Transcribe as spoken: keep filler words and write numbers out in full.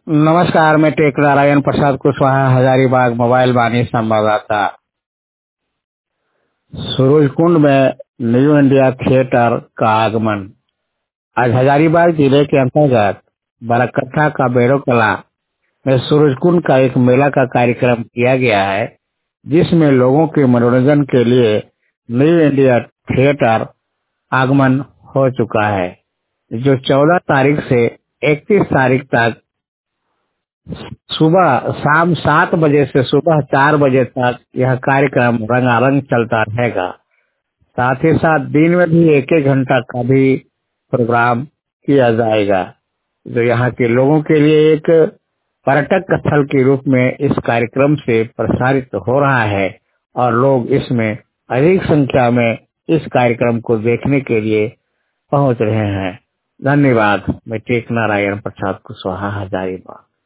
नमस्कार, मैं टेक नारायण प्रसाद कुशवाहा, हजारीबाग मोबाइल वाणी संवाददाता। सूरजकुंड में न्यू इंडिया थिएटर का आगमन। आज हजारीबाग जिले के अंतर्गत बरकट्ठा का बेड़ो कला में सूरजकुंड का एक मेला का कार्यक्रम किया गया है, जिसमें लोगों के मनोरंजन के लिए न्यू इंडिया थिएटर आगमन हो चुका है, जो चौदह तारीख से इकतीस तारीख तक सुबह शाम सात बजे से सुबह चार बजे तक यह कार्यक्रम रंगारंग चलता रहेगा। साथ ही साथ दिन में भी एक एक घंटा का भी प्रोग्राम किया जाएगा, जो यहाँ के लोगों के लिए एक पर्यटक स्थल के रूप में इस कार्यक्रम से प्रसारित हो रहा है और लोग इसमें अधिक संख्या में इस कार्यक्रम को देखने के लिए पहुंच रहे हैं। धन्यवाद। मैं टेक नारायण प्रसाद कुशवाहा, हजारीबाग।